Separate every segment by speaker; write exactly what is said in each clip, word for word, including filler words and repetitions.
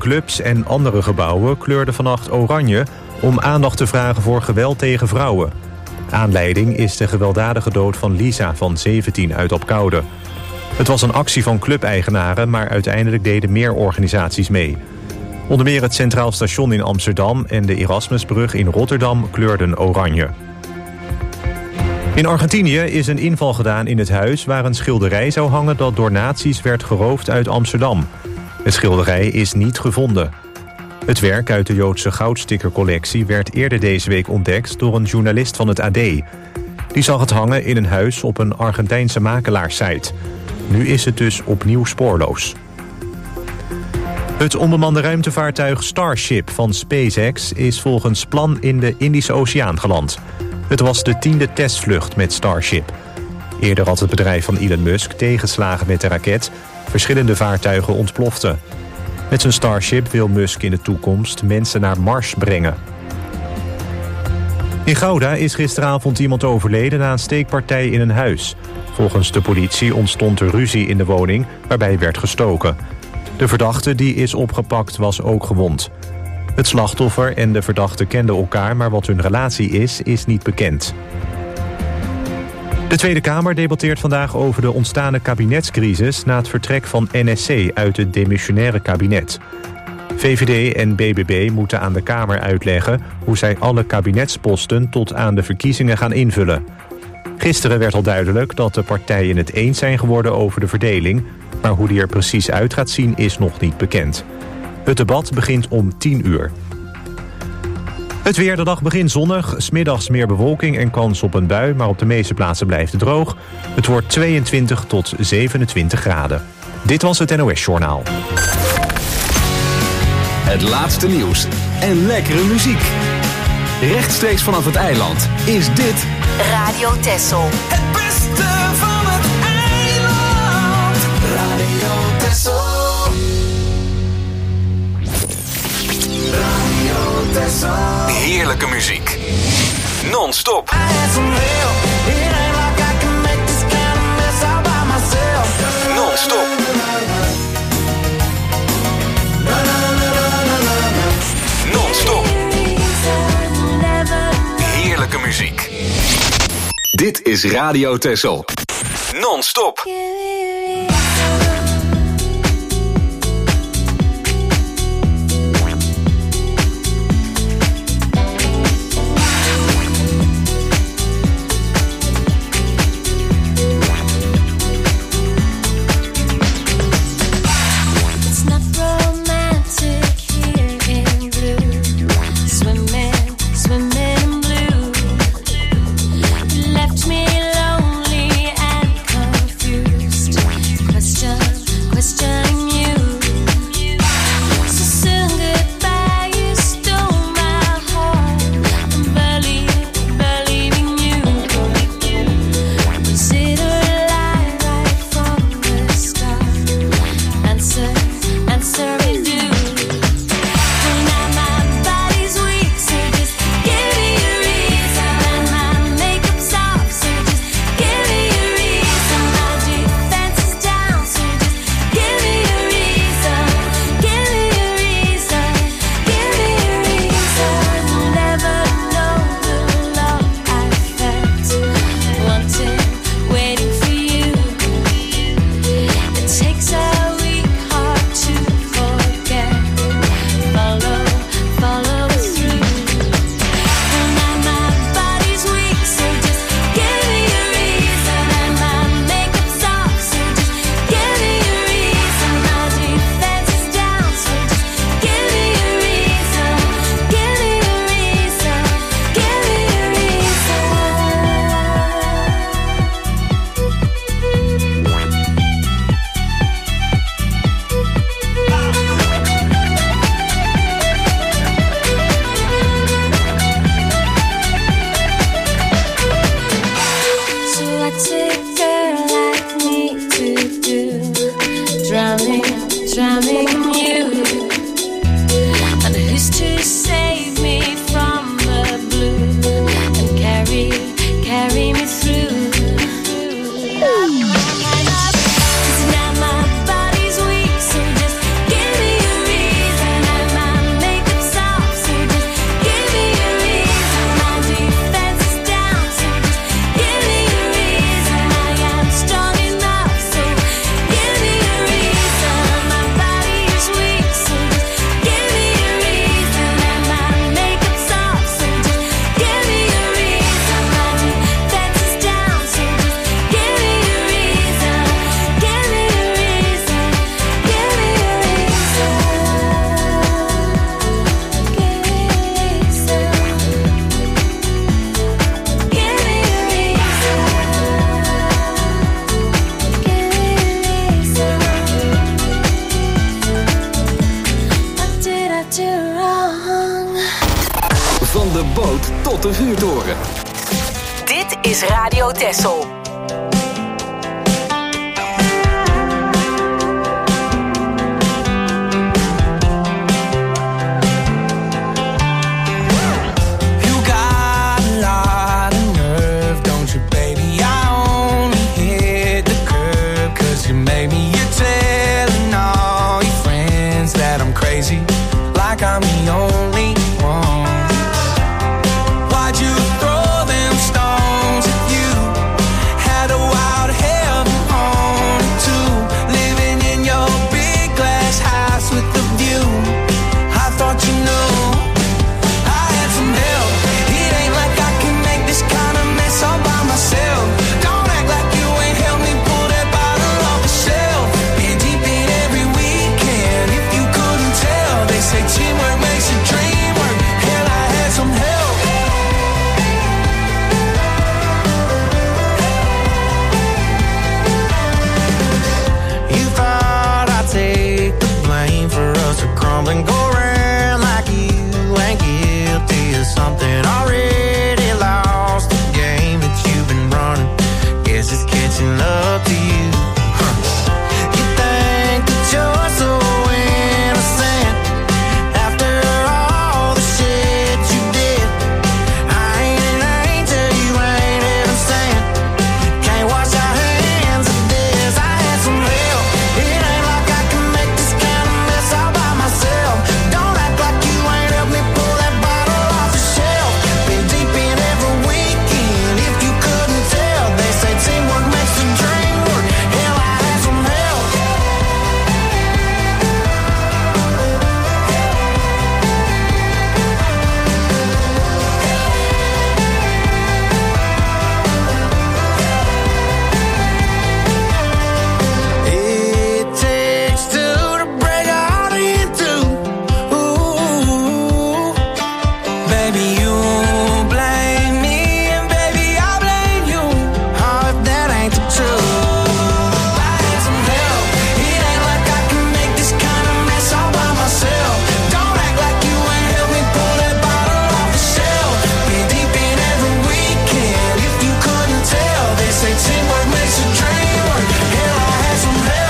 Speaker 1: clubs en andere gebouwen kleurden vannacht oranje om aandacht te vragen voor geweld tegen vrouwen. Aanleiding is de gewelddadige dood van Lisa van zeventien uit Opkoude. Het was een actie van clubeigenaren, maar uiteindelijk deden meer organisaties mee. Onder meer het Centraal Station in Amsterdam en de Erasmusbrug in Rotterdam kleurden oranje. In Argentinië is een inval gedaan in het huis waar een schilderij zou hangen dat door nazi's werd geroofd uit Amsterdam. Het schilderij is niet gevonden. Het werk uit de Joodse goudstickercollectie werd eerder deze week ontdekt door een journalist van het A D. Die zag het hangen in een huis op een Argentijnse makelaarssite. Nu is het dus opnieuw spoorloos. Het onbemande ruimtevaartuig Starship van SpaceX is volgens plan in de Indische Oceaan geland. Het was de tiende testvlucht met Starship. Eerder had het bedrijf van Elon Musk tegenslagen met de raket. Verschillende vaartuigen ontploften. Met zijn Starship wil Musk in de toekomst mensen naar Mars brengen. In Gouda is gisteravond iemand overleden na een steekpartij in een huis. Volgens de politie ontstond er ruzie in de woning waarbij werd gestoken. De verdachte die is opgepakt was ook gewond. Het slachtoffer en de verdachte kenden elkaar, maar wat hun relatie is, is niet bekend. De Tweede Kamer debatteert vandaag over de ontstane kabinetscrisis na het vertrek van N S C uit het demissionaire kabinet. V V D en B B B moeten aan de Kamer uitleggen hoe zij alle kabinetsposten tot aan de verkiezingen gaan invullen. Gisteren werd al duidelijk dat de partijen het eens zijn geworden over de verdeling, maar hoe die er precies uit gaat zien is nog niet bekend. Het debat begint om tien uur. Het weer, de dag begint zonnig, 's middags meer bewolking en kans op een bui, maar op de meeste plaatsen blijft het droog. Het wordt tweeëntwintig tot zevenentwintig graden. Dit was het N O S-journaal.
Speaker 2: Het laatste nieuws en lekkere muziek. Rechtstreeks vanaf het eiland is dit
Speaker 3: Radio Texel.
Speaker 4: Het beste van het eiland. Radio Texel. Radio Texel.
Speaker 2: heerlijke muziek. Non-stop. Non-stop. Non-stop. Heerlijke muziek. Dit is Radio Texel. Non-stop.
Speaker 5: Left me lonely and confused.
Speaker 2: de boot tot de vuurtoren.
Speaker 3: Dit is Radio Texel.
Speaker 4: Like I'm the only one. Why'd you throw them stones if you had a wild heaven on too? Living in your big glass house with the view. I thought you knew I had some help. It ain't like I can make this kind of mess all by myself. Don't act like you ain't helped me pull that bottle off the shelf. Been deep in every weekend. If you couldn't tell, they say teamwork makes a dream work. Hell, I had some help. You thought I'd take the blame for us to crumble and go around like you ain't guilty of something already lost. The game that you've been running, guess it's catching up to you. Huh. You think that you're so innocent after all the shit you did. I ain't an angel, you ain't even sent. Can't wash our hands of this. I had some help. It ain't like I can make this kind of mess all by myself. Don't act like you ain't helped me pull that bottle off the shelf. Been deep in every weekend. If you couldn't tell, they say teamwork makes the dream work. Hell, I had some help. It takes two to break a heart in two. Ooh, baby, you blame me, and baby, I blame you. Oh, if that ain't the truth. I had some help. It ain't like I can make this kind of mess all by myself. Don't act like you ain't helped me pull that bottle off the shelf. Been deep in every weekend. If you couldn't tell, they say teamwork makes a dream work. Hell, I had some help.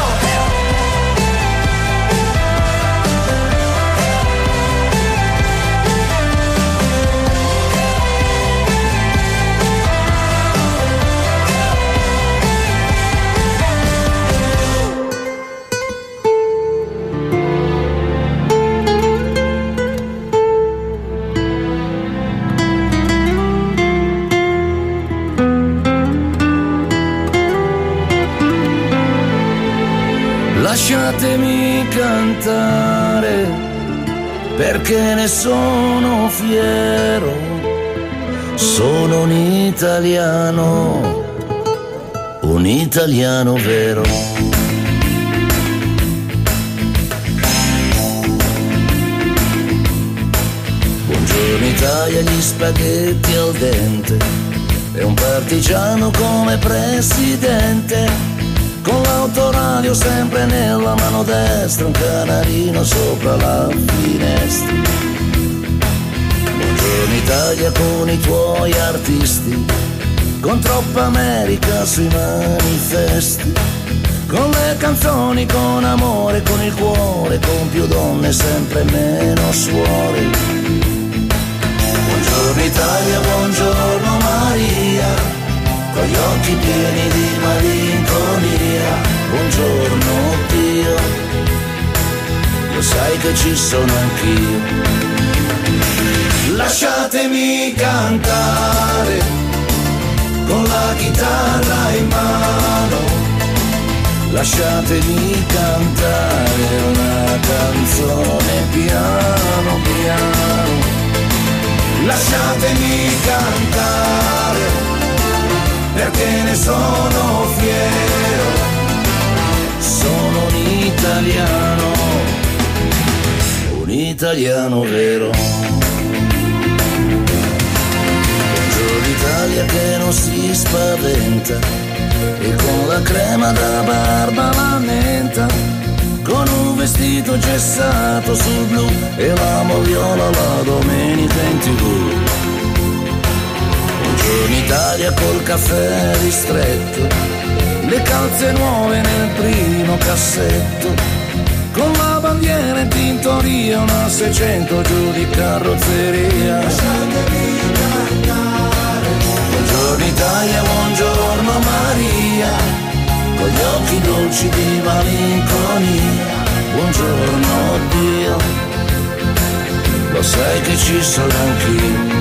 Speaker 5: Lasciatemi cantare, perché ne sono fiero, sono un italiano, un italiano vero. Buongiorno Italia, gli spaghetti al dente, e un partigiano come presidente. Con l'autoradio sempre nella mano destra, un canarino sopra la finestra. Buongiorno Italia con i tuoi artisti, con troppa America sui manifesti, con le canzoni, con amore, con il cuore, con più donne, sempre meno suore. Buongiorno Italia, buongiorno Maria, con gli occhi pieni di malinconia. Buongiorno Dio, lo sai che ci sono anch'io. Lasciatemi cantare con la chitarra in mano, lasciatemi cantare una canzone piano piano. Lasciatemi cantare, perché ne sono fiero, sono un italiano, un italiano vero. Buongiorno Italia che non si spaventa, e con la crema da barba la menta, con un vestito gessato sul blu e la moviola la domenica in tv. Buongiorno Italia col caffè ristretto, le calze nuove nel primo cassetto, con la bandiera in tintoria, una seicento giù di carrozzeria. Buongiorno Italia, buongiorno Maria, con gli occhi dolci di malinconia. Buongiorno Dio, lo sai che ci sono anch'io.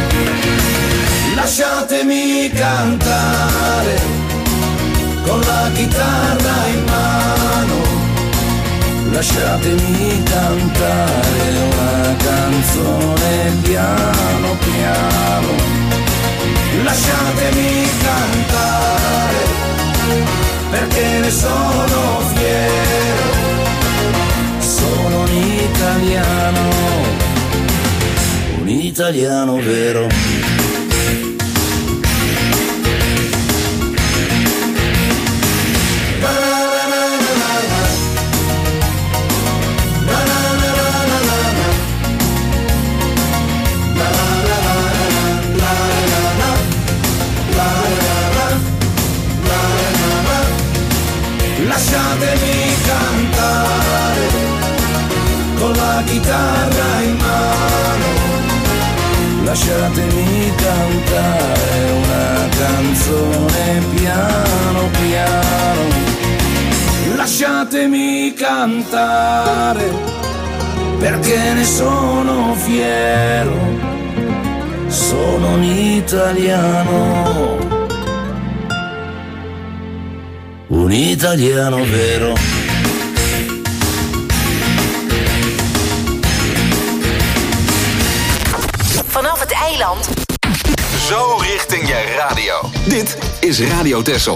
Speaker 5: Lasciatemi cantare con la chitarra in mano, lasciatemi cantare una canzone piano piano, lasciatemi cantare perché ne sono fiero, sono un italiano, un italiano vero. Lasciatemi cantare con la chitarra in mano, lasciatemi cantare una canzone piano piano, lasciatemi cantare perché ne sono fiero, sono un italiano, un italiano vero.
Speaker 3: Vanaf het eiland.
Speaker 2: Zo richting je radio. Dit is Radio Texel.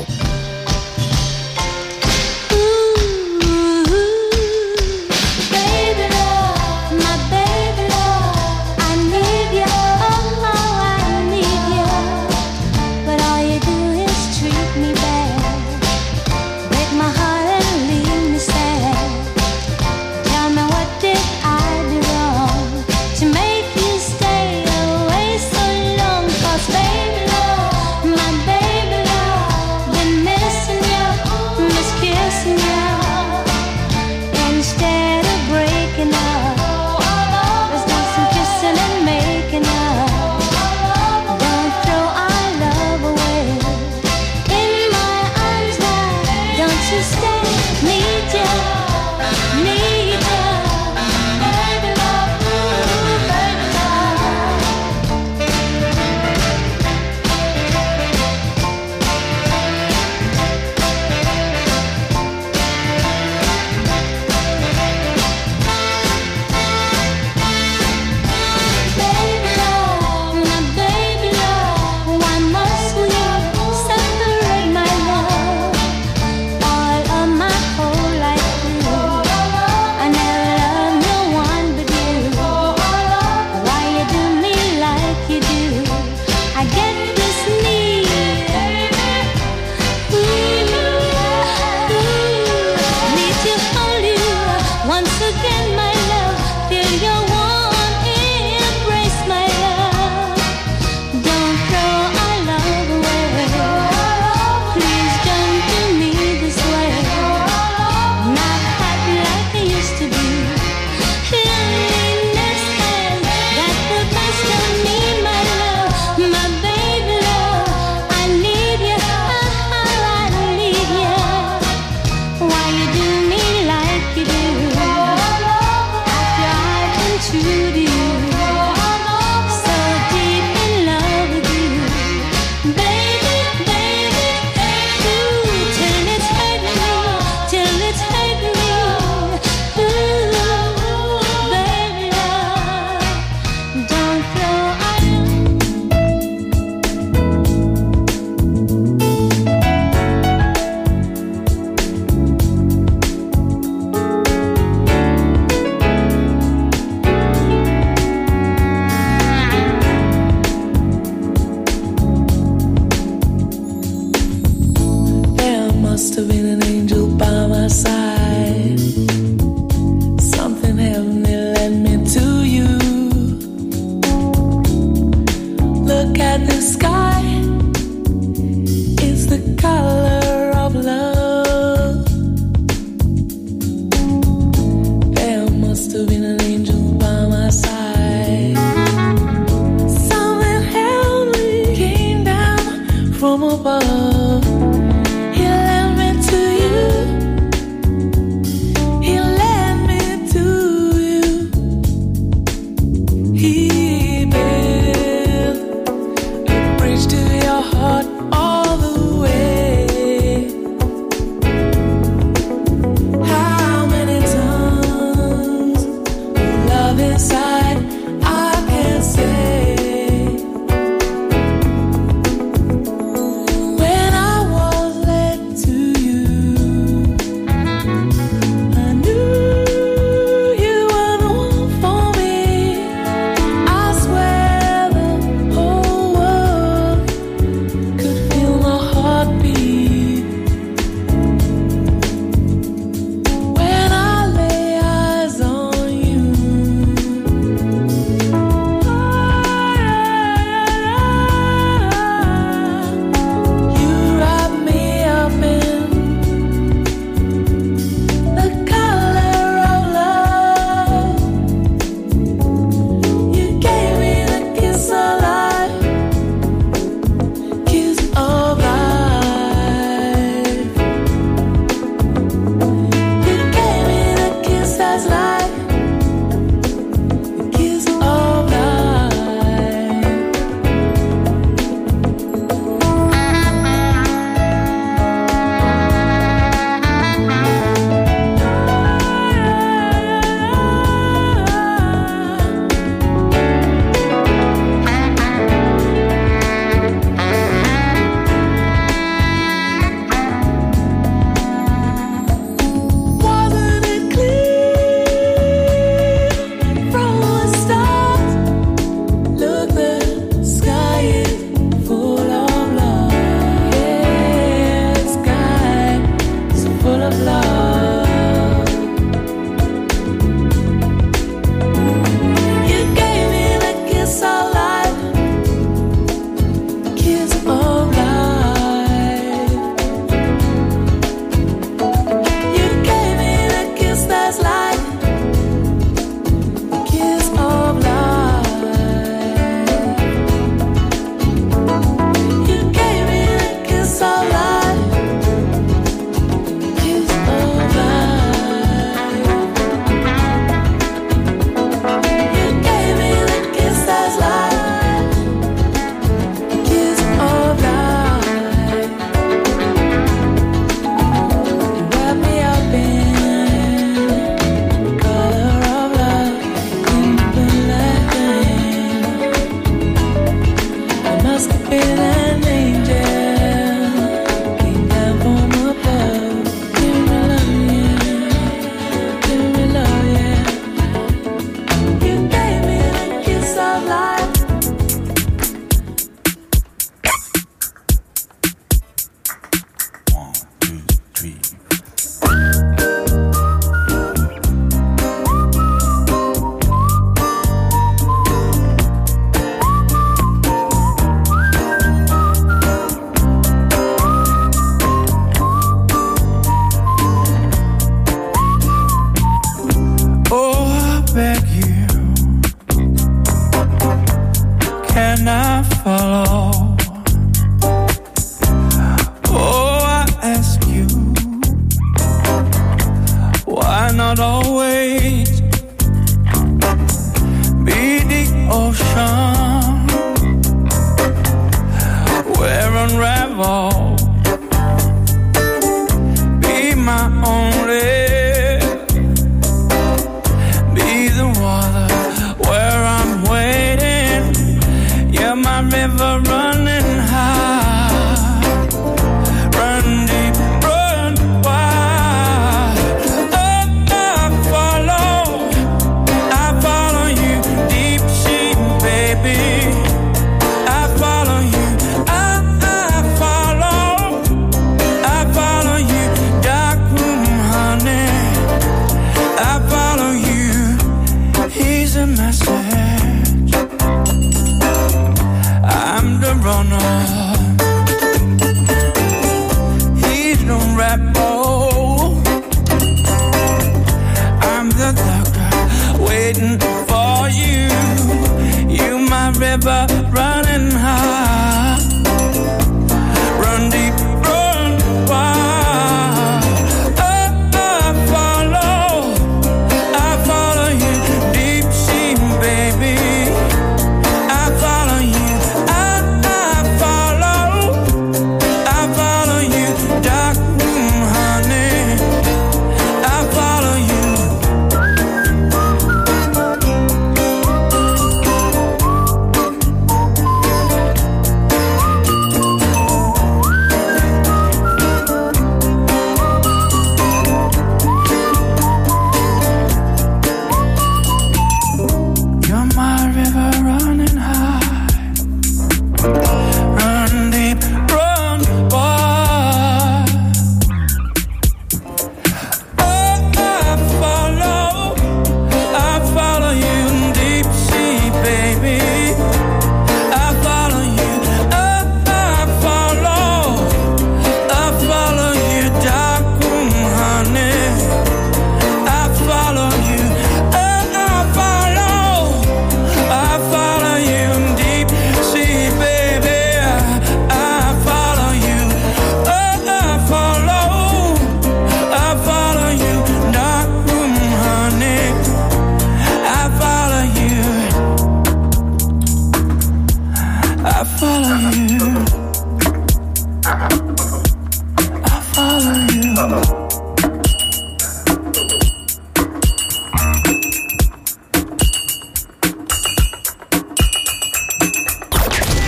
Speaker 6: Baby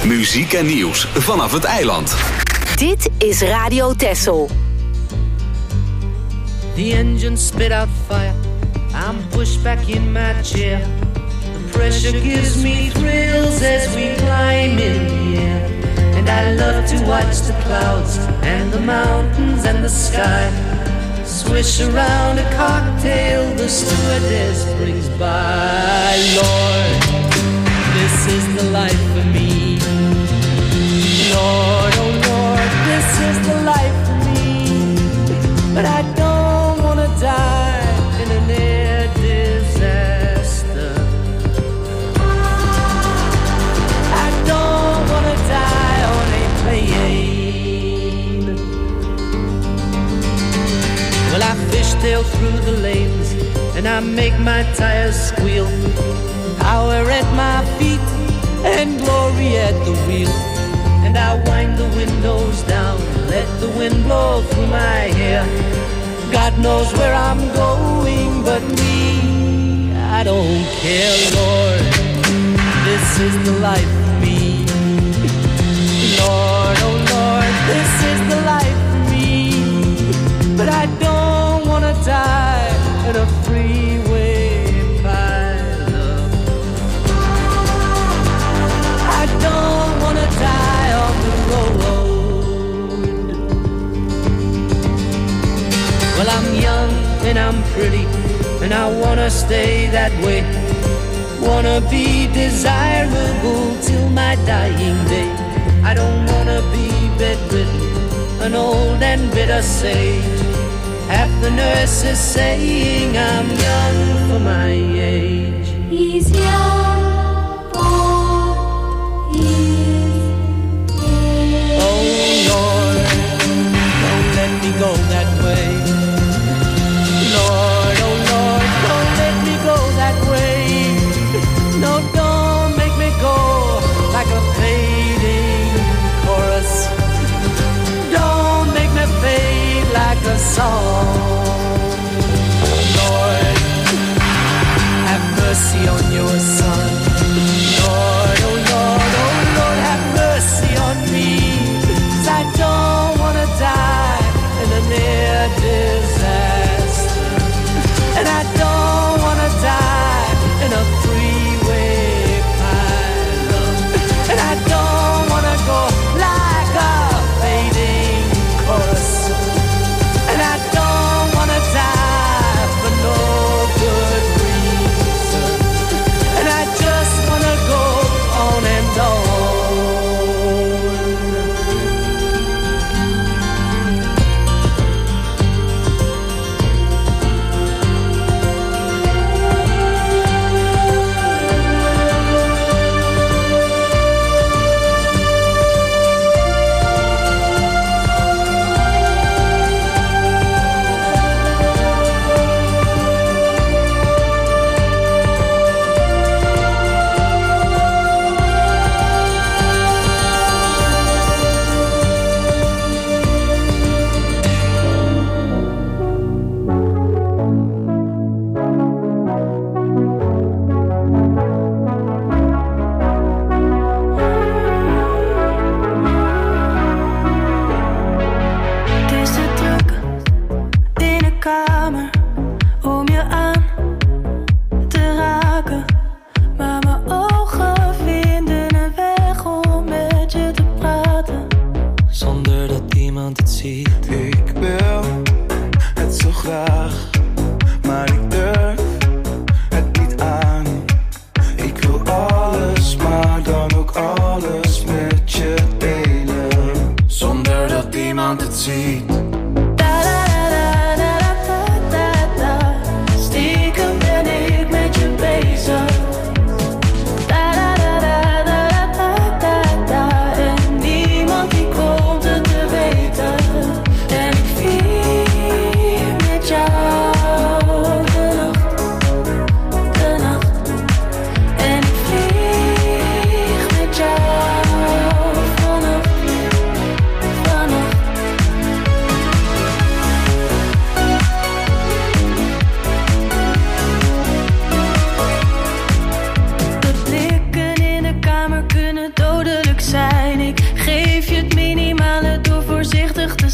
Speaker 2: Muziek en nieuws vanaf het eiland.
Speaker 3: Dit is Radio Texel.
Speaker 6: The engine spit out fire. I'm pushed back in my chair. The pressure gives me thrills as we climb in the air. And I love to watch the clouds and the mountains and the sky swish around a cocktail the stewardess brings by. Lord, this is the life for me. Lord, oh Lord, this is the life for me. But I don't want to die in an air disaster. I don't want to die on a plane. Well, I fishtail through the lanes and I make my tires squeal. Power at my feet and glory at the wheel. And I wind the windows down, let the wind blow through my hair. God knows where I'm going, but me, I don't care, Lord. This is the life for me. Lord, oh Lord, this is the life for me. But I don't want to die in a freeway pileup. I don't want to die on the road. Well, I'm young and I'm pretty, and I wanna stay that way. Wanna be desirable till my dying day. I don't wanna be bedridden, an old and bitter sage. Half the nurses saying I'm young for my age.
Speaker 7: He's young for his age.
Speaker 6: Oh Lord, don't let me go that way. Lord, oh Lord, don't let me go that way. No, don't make me go like a fading chorus. Don't make me fade like a song. Lord, have mercy on your son. Lord, oh Lord, oh Lord, have mercy on me. 'Cause I don't wanna die in a near disaster. And I don't wanna die in a freeway pileup. And I don't wanna go like a fading chorus. And I don't wanna die for no good reason. And I just wanna go on and on.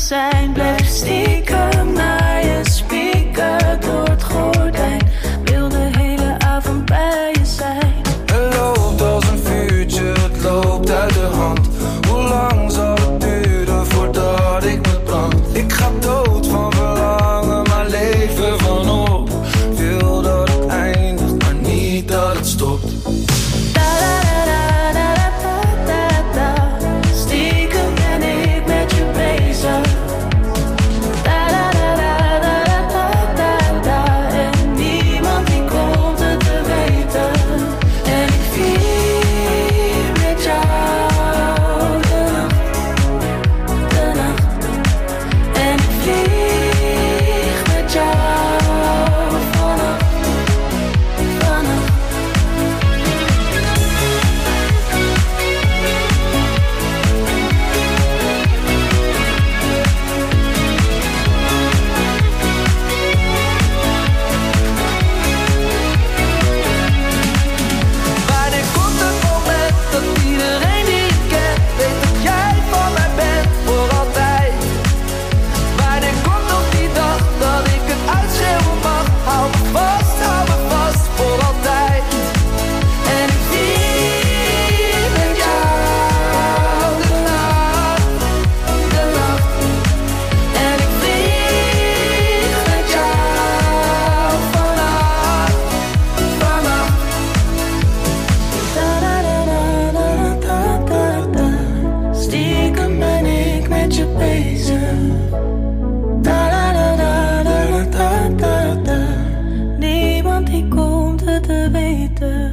Speaker 6: zijn. Blijf stiekem naar je spieken door het gordijn. Wil de hele avond bij je zijn.
Speaker 4: Het loopt als een vuurtje, het loopt uit de hand. Hoe lang zal het duren voordat ik me brand? Ik ga dood van verlangen, maar leven vanop. Wil dat het eindigt, maar niet dat het stopt.
Speaker 6: Stiekem ben ik met je bezig. En niemand die komt het te weten. En ik vier met jou de nacht, de nacht. En ik vlieg met jou vannacht, vannacht.
Speaker 4: Wanneer komt het moment dat iedereen die ik ken weet dat jij van mij bent voor altijd? Wanneer komt nog die dag dat ik het uitschreeuwen mag? Hou me vast, hou me vast voor altijd. En ik vier met jou de nacht, de nacht. En ik vlieg met jou vannacht, vannacht.
Speaker 6: Stiekem ben ik met je bezig. Niemand die komt het te weten.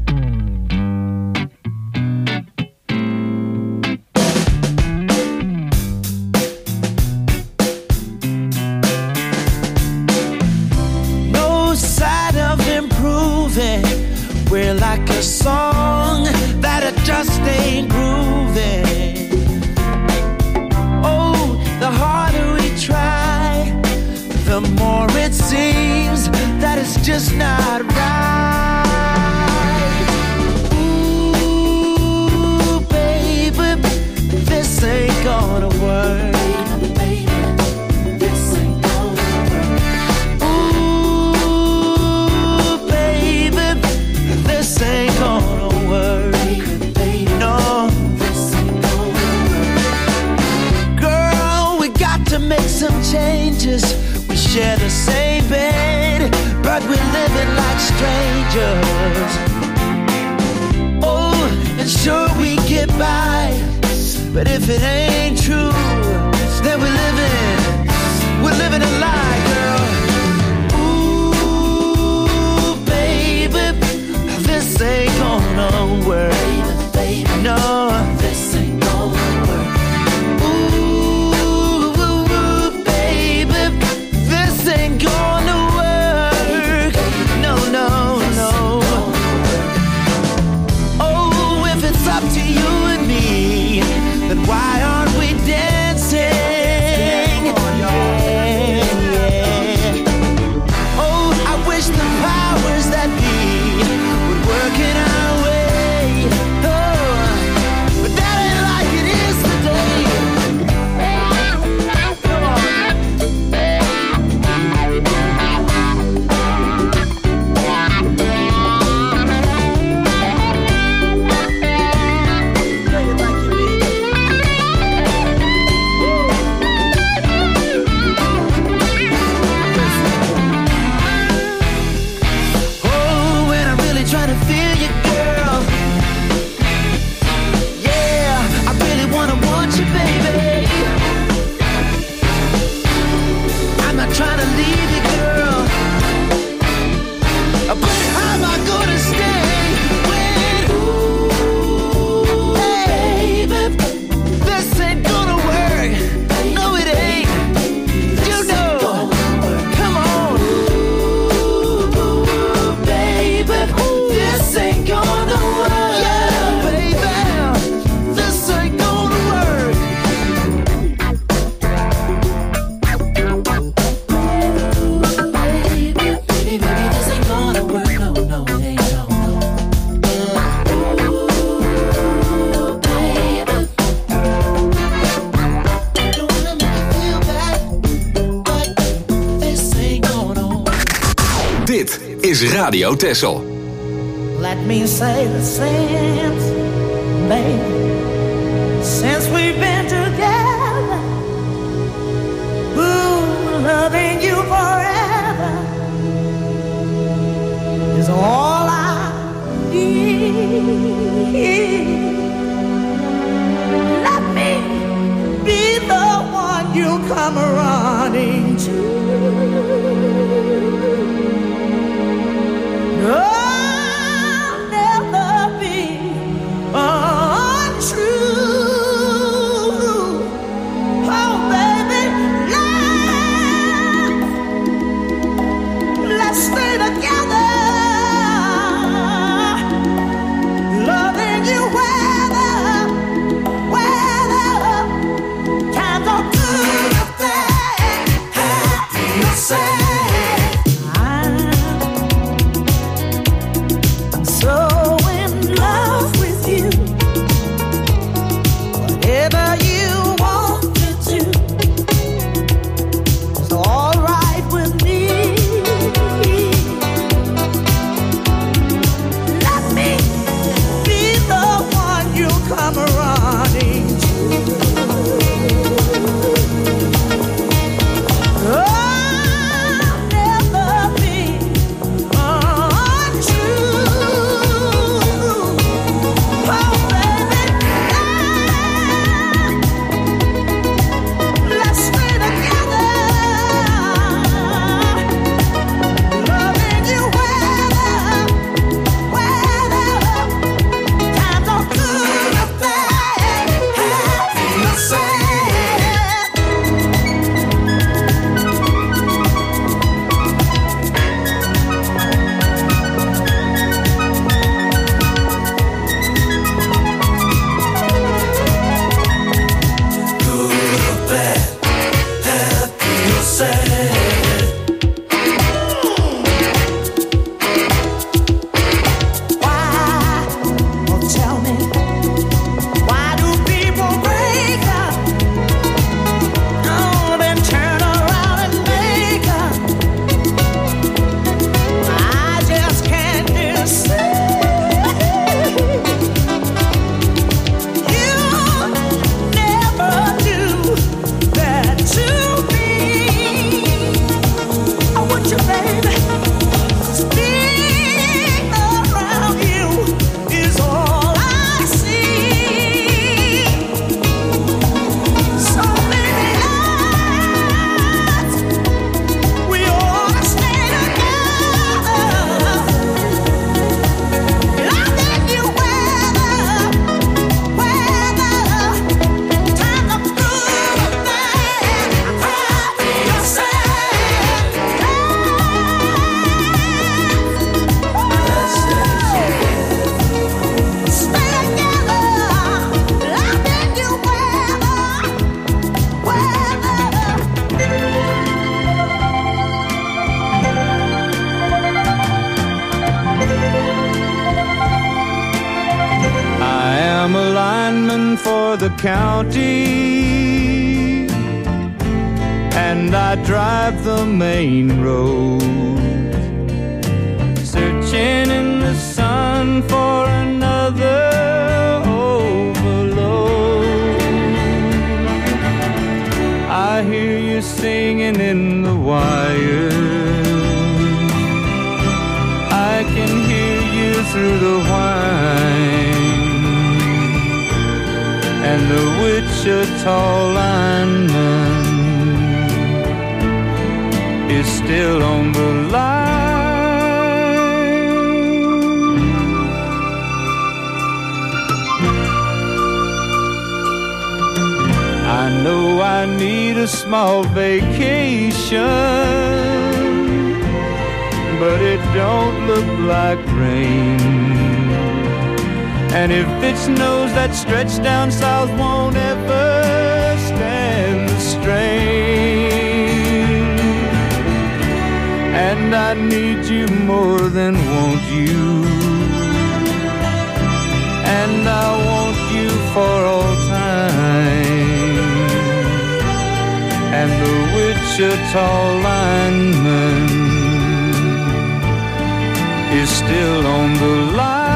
Speaker 5: No sign of improving. We're like a song that it just ain't grooving. Oh, the harder we try, the more it seems that it's just not right. Ooh, baby, this ain't gonna work. This ain't gonna work. Ooh, baby, this ain't gonna work. No, this ain't gonna work. Girl, we got to make some changes. We share the same bed, but we're living like strangers. Oh, and sure we get by, but if it ain't true, then we're living, we're living a lie, girl. Ooh, baby, this ain't gonna work. No, this ain't gonna work. Ooh, baby, this ain't gonna work. No, no, no. Oh, if it's up to you and me, then why aren't we dancing? Yeah, yeah. Oh, I wish the powers that be would work in our way. Oh,
Speaker 2: is Radio Texel.
Speaker 5: Let me say the since, baby, since we've been together, ooh, loving you forever is all I need. Let me be the one you come running to. I'll never be untrue. Oh, baby, let's, let's stay together, loving you weather, weather. Times are good up there, happy or sad.
Speaker 8: County, and I drive the main road, searching in the sun for another overload. I hear you singing in the wire, I can hear you through the whine, and the Wichita lineman is still on the line. I know I need a small vacation, but it don't look like rain. And if it snows, that stretch down south won't ever stand the strain. And I need you more than want you, and I want you for all time. And the Wichita lineman is still on the line.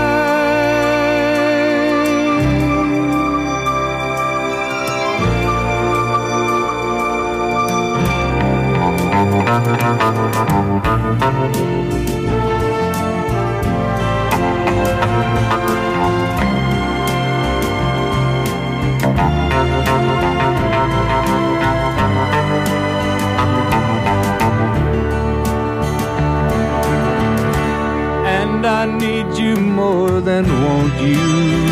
Speaker 8: And I need you more than want you,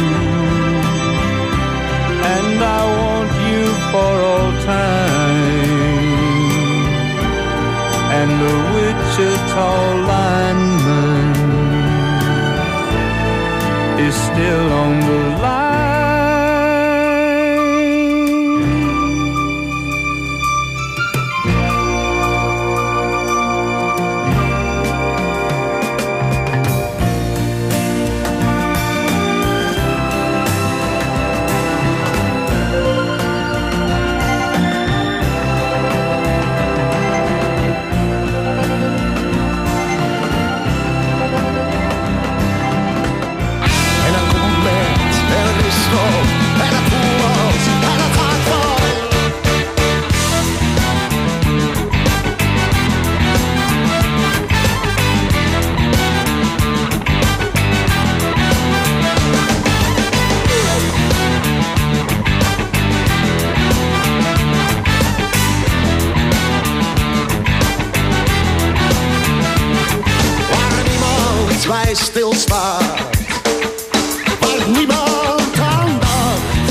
Speaker 8: and I want you for all time. And the Wichita lineman is still on the line.
Speaker 9: Stilstaat, waar niemand aan dacht,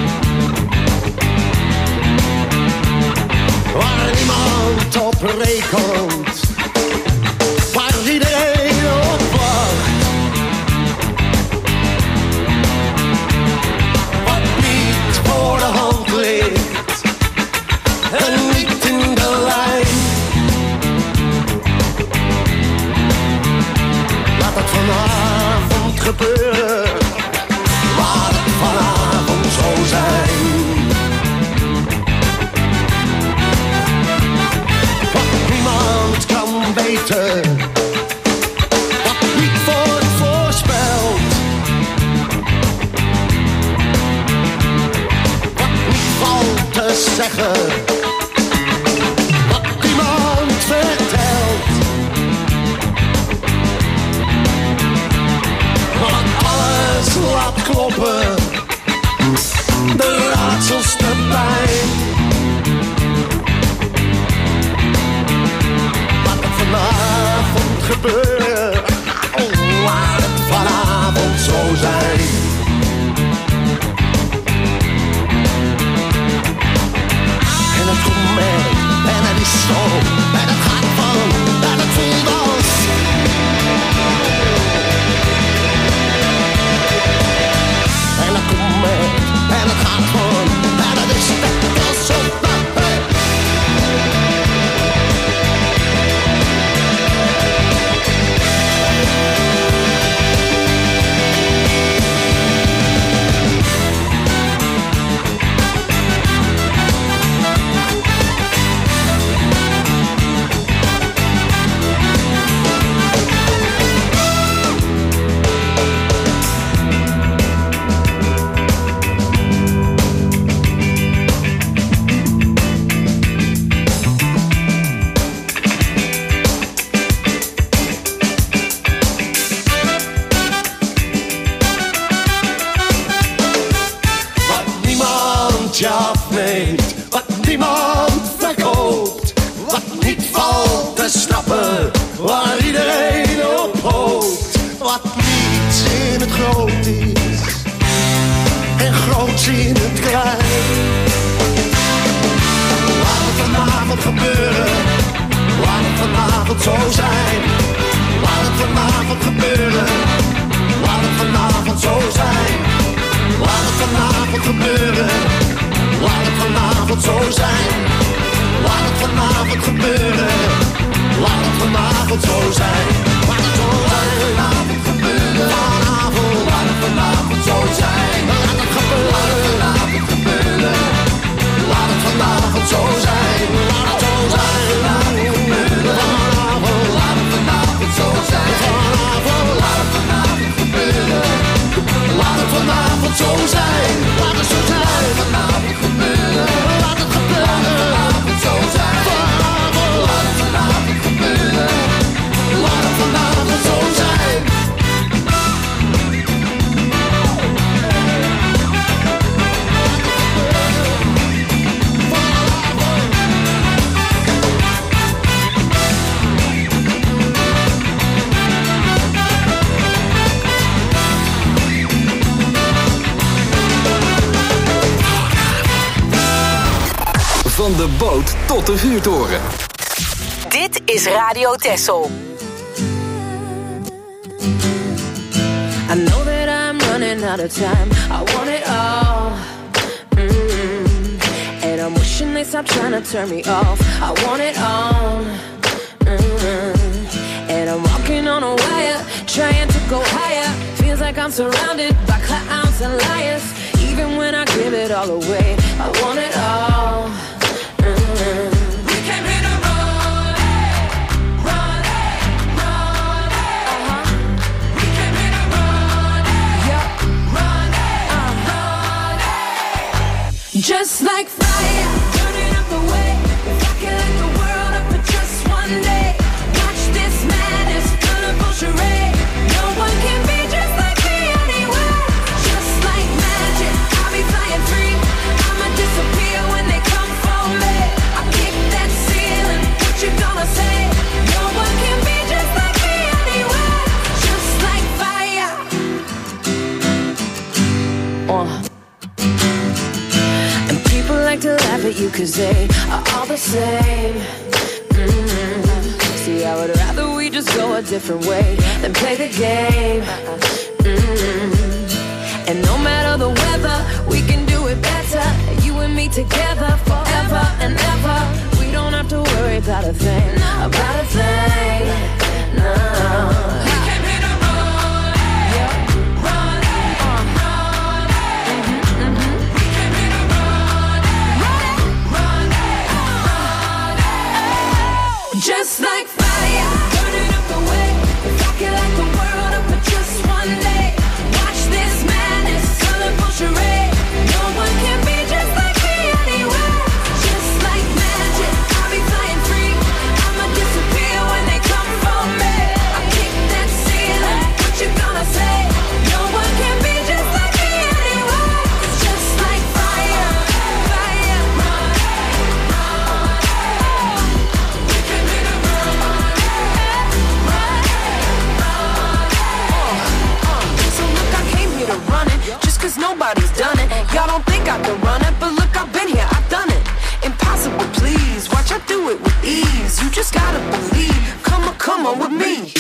Speaker 9: waar niemand op rekent, waar iedereen op wacht, wat niet voor de hand ligt en niet in de lijn. Laat het vanavond gebeuren, laat het vanavond zo zijn. Wat niemand kan weten, wat niet wordt voorspeld, wat niet valt te zeggen, wat niemand vertelt. Laat kloppen, de raadsels te pijn. Laat het vanavond gebeuren, oh, laat het vanavond zo zijn. En het komt mee, en het is zo, en het gaat van, en het voelt als. En het komt mee, en het gaat gewoon, en het is lekker zo. Hey. je afneemt, wat niemand verkoopt, wat niet valt te snappen, waar iedereen op hoopt, wat niets in het groot is en groots in het klein. Laat het vanavond gebeuren, laat het vanavond zo zijn. Laat het vanavond gebeuren, laat het vanavond zo zijn. Laat het vanavond gebeuren, laat het vanavond zo zijn. Laat het vanavond gebeuren, laat het vanavond zo zijn. Laat het vanavond gebeuren, vanavond, laat het vanavond zo zijn. Laat het gebeuren, laat het gebeuren, laat het vanavond zo zijn. Laat het zo zijn, laat het gebeuren, vanavond, laat het vanavond zo zijn.
Speaker 2: Van de boot tot de vuurtoren.
Speaker 3: Dit is Radio Texel.
Speaker 6: I know that I'm running out of time. I want it all. Mm-hmm. And I'm wishing they stop trying to turn me off. I want it all. Mm-hmm. And I'm walking on a wire, trying to go higher. Feels like I'm surrounded by clowns and liars. Even when I give it all away, I want it all. Mm-hmm. We came here to run it, run it, run it. Uh-huh. We came here to run it, yep. Run it, uh-huh. Run it. Just like fire, burning up the way. If I could light the world up for just one day, watch this madness, colorful charade. No one can be just like me anyway. Just like magic, I'll be flying free. I'ma disappear when they come for me. I kick that ceiling, what you gonna say? No one can be just like me anyway. Just like fire. Uh. And people like to laugh at you cause they are all the same. Mm-hmm. See, I would rather we just go a different way than play the game. Mm-hmm. And no matter the weather, we can do it better. You and me together forever and ever. We don't have to worry about a thing, about a thing. No. We came here to run it, yeah. Run it, uh. run it. Mm-hmm, mm-hmm. We came here to run it, run it, run it, uh. run it. Just like fire, burning up the way. If I could light the world up for just one day, watch this madness, colorful charade. No one can be just like me anyway. Just like magic, I'll be flying free. I'ma disappear when they come for me. I kick that ceiling, what you gonna say? No one can be just like me anyway. Just like fire, fire, run it, run it. We came here to run it, run it, run it. So look, I came here to run it, just cause nobody's done it. Y'all don't think I can run it, but look, I've been here, I've done it. Impossible, please, watch I do it with ease. You just gotta believe, come on, come on with me.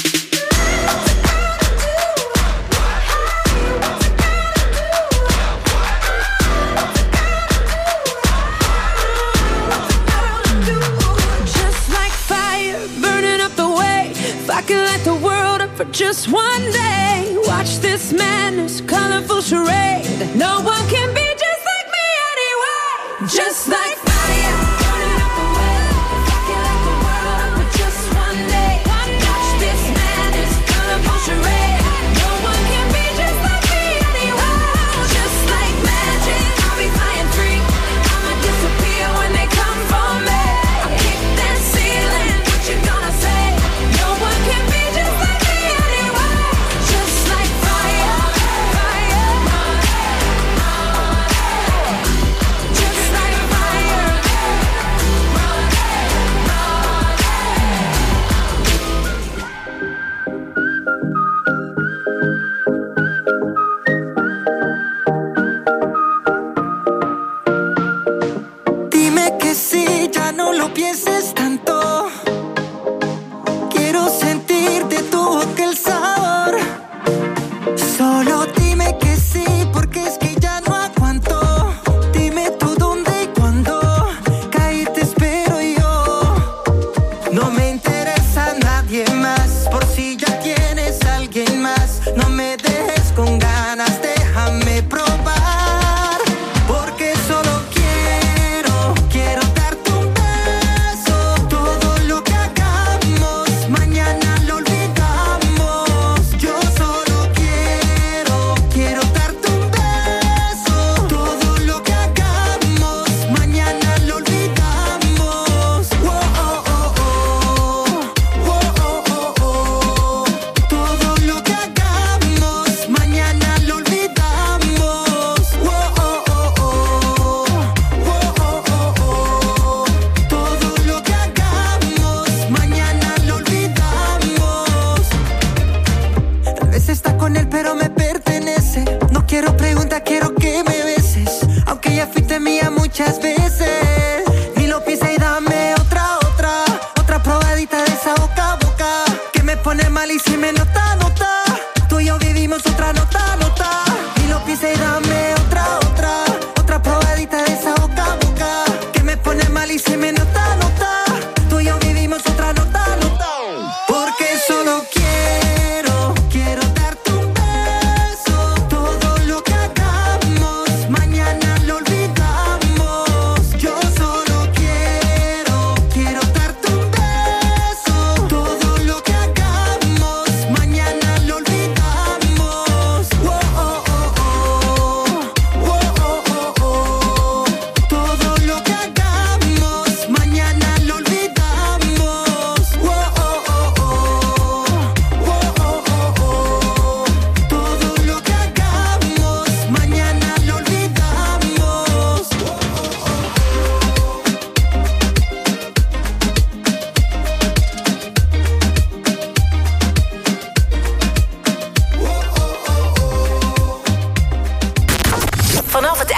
Speaker 6: Just like fire, burning up the way. If I could light the world up for just one day, watch this madness, colorful charade. No one can be just like me anyway. Just like fire, burning up the way. If I could light the world up for just one day, watch this madness, colorful charade. No one can be just like me anyway. Just like magic, I'll be flying free. I'ma disappear when they come for me. I kick that ceiling, what you gonna say? No one can be just like me anyway. Just like fire, fire, run it, run it. Just like fire, run it, run
Speaker 10: Dime que sí, ya no lo pienses tanto. Quiero sentir de tu boca el sabor. Solo dime que sí, porque es que ya no aguanto. Dime tú dónde y cuándo. Caí te espero yo. No me interesa nadie más. Por si ya tienes a alguien más. No me dejes con ganas, déjame probar. Porque solo quiero, quiero darte un beso. Todo lo que hagamos, mañana lo olvidamos. Yo solo quiero, quiero darte un beso. Todo lo que hagamos, mañana lo olvidamos. Wow, oh, oh, oh. Wow, oh, oh, oh. Todo lo que hagamos, mañana lo olvidamos. Wow, oh, oh, oh. Wow, oh, oh, oh. Todo lo que hagamos, mañana lo olvidamos. Tal vez está con él, pero me pertenece. No quiero preguntar, quiero que me beses. Aunque ya fuiste mía muchas veces. Ni lo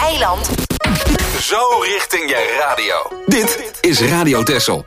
Speaker 3: eiland.
Speaker 2: Zo richting je radio. Dit is Radio Texel.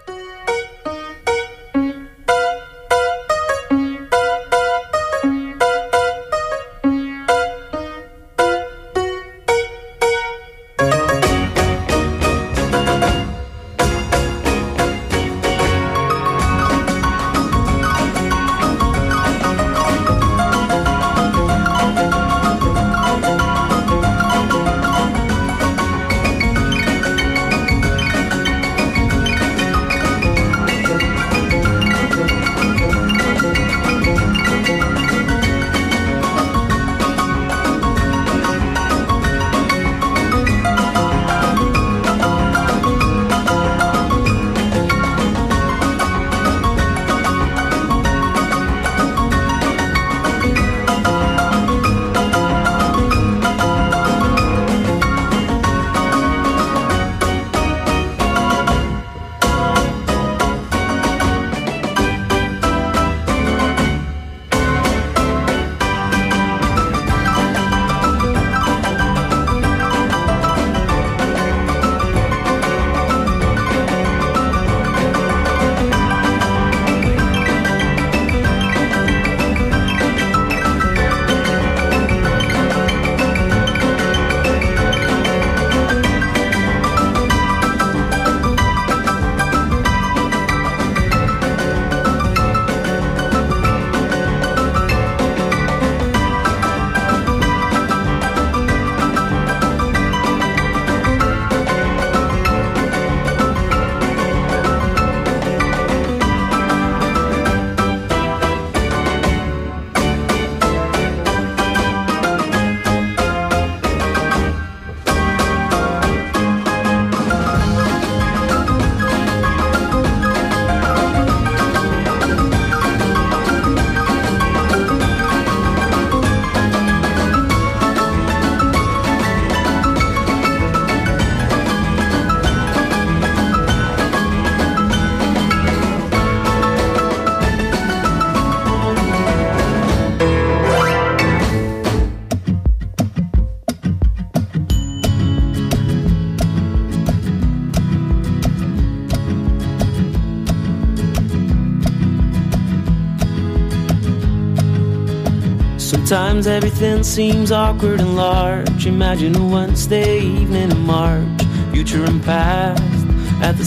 Speaker 11: Sometimes everything seems awkward and large. Imagine a Wednesday evening in March, future and past at the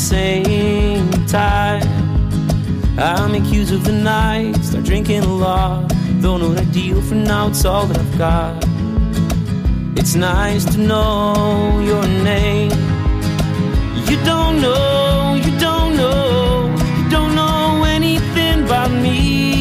Speaker 11: same time. I make use of the night, start drinking a lot. Don't know that deal for now, it's all that I've got. It's nice to know your name. You don't know, you don't know, you don't know anything about me.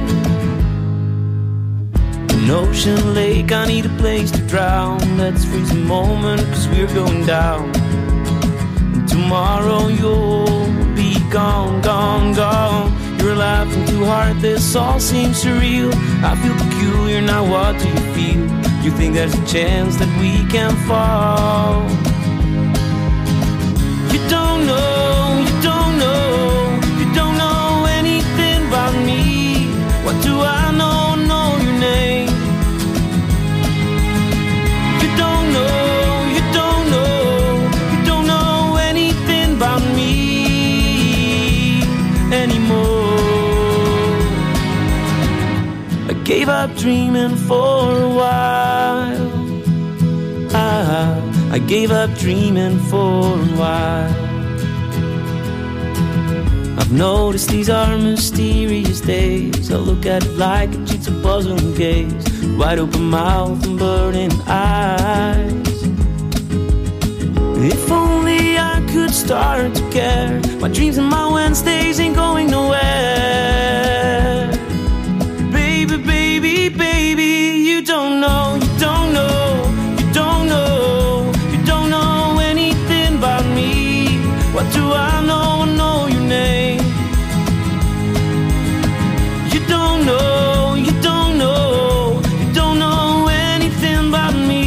Speaker 11: An ocean lake, I need a place to drown. Let's freeze a moment, cause we're going down. And tomorrow you'll be gone, gone, gone. You're laughing too hard, this all seems surreal. I feel peculiar, now what do you feel? You think there's a chance that we can fall? You don't know, you don't know, you don't know anything about me. What do I know, know your name? You don't know, you don't know, you don't know anything about me anymore. I gave up dreaming for a while. I, I gave up dreaming for a while. I've noticed these are mysterious days. I look at it like a jigsaw puzzle and gaze. Wide open mouth and burning eyes. If only I could start to care. My dreams and my Wednesdays ain't going nowhere. Baby, baby, baby, you don't know, you don't know, you don't know, you don't know anything about me. What do I know, know your name? You don't know, you don't know, you don't know anything about me.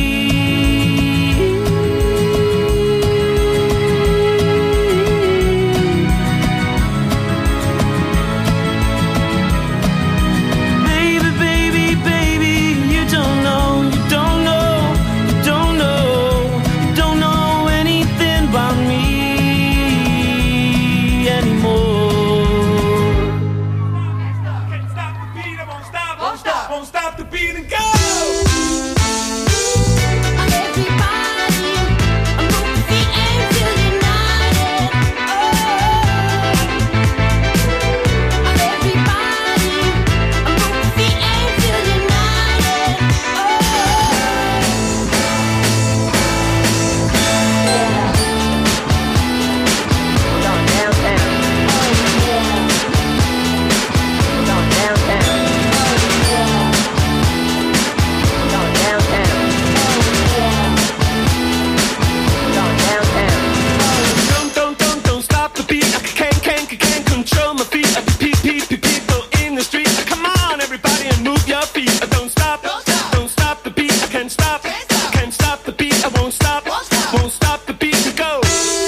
Speaker 12: can't stop, can't stop the beat, I won't stop, won't stop the beat to go.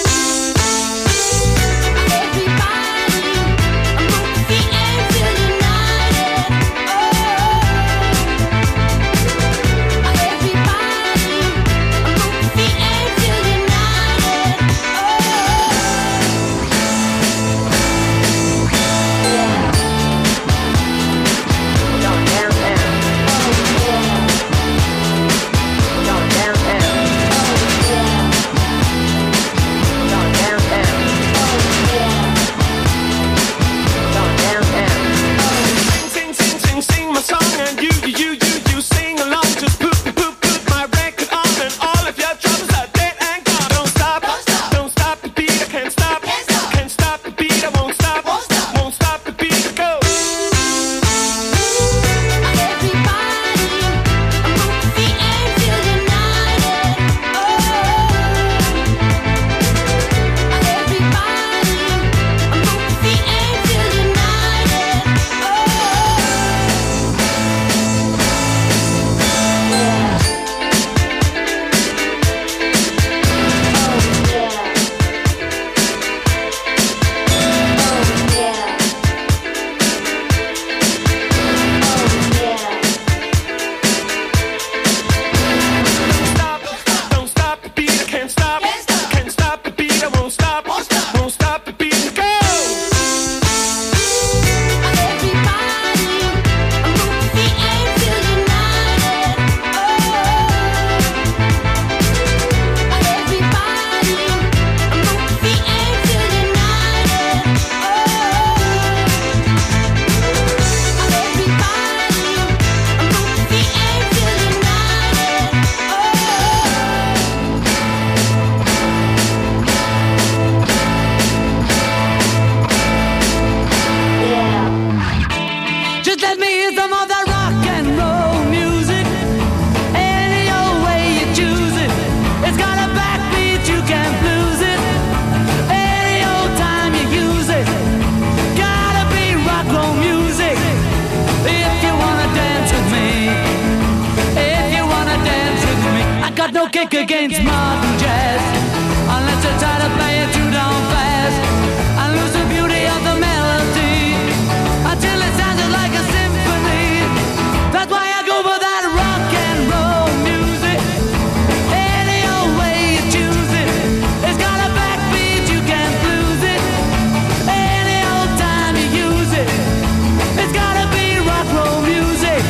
Speaker 6: Against modern jazz, unless you try to play it too down fast and lose the beauty of the melody until it sounds like a symphony. That's why I go for that rock and roll music. Any old way you choose it, it's got a backbeat, you can't lose it. Any old time you use it, it's gotta be rock roll music.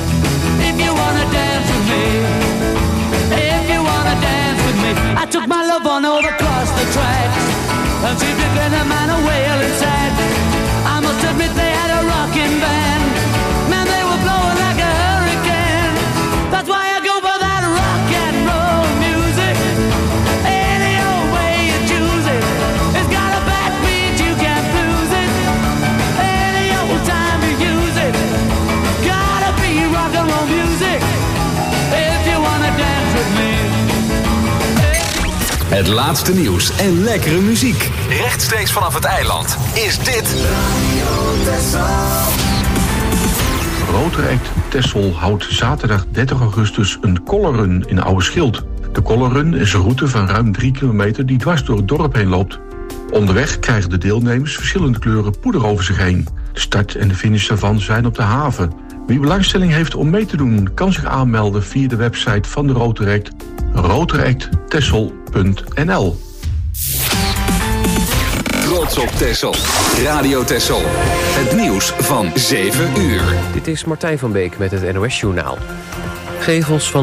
Speaker 6: If you wanna dance with me, I took my love on over across the tracks and see if you get a man a whale inside. I must admit they had a rockin' band. Man, they were blowing like a hurricane. That's why I go for that rock and roll music. Any old way you choose it, it's got a backbeat, you can't lose it. Any old time you use it, gotta be rock and roll music. If you wanna dance with me.
Speaker 2: Het laatste nieuws en lekkere muziek. Rechtstreeks vanaf het eiland is dit
Speaker 13: Rood-Rijk Texel houdt zaterdag dertig augustus een kollerrun in Oude Schild. De kollerrun is een route van ruim drie kilometer die dwars door het dorp heen loopt. Onderweg krijgen de deelnemers verschillende kleuren poeder over zich heen. De start en de finish daarvan zijn op de haven. Wie belangstelling heeft om mee te doen, kan zich aanmelden via de website van de Rood-Rijk, rood-rijk texel punt n l.
Speaker 2: Trots op Texel. Radio Texel. Het nieuws van zeven uur.
Speaker 14: Dit is Martijn van Beek met het N O S Journaal. Gevels van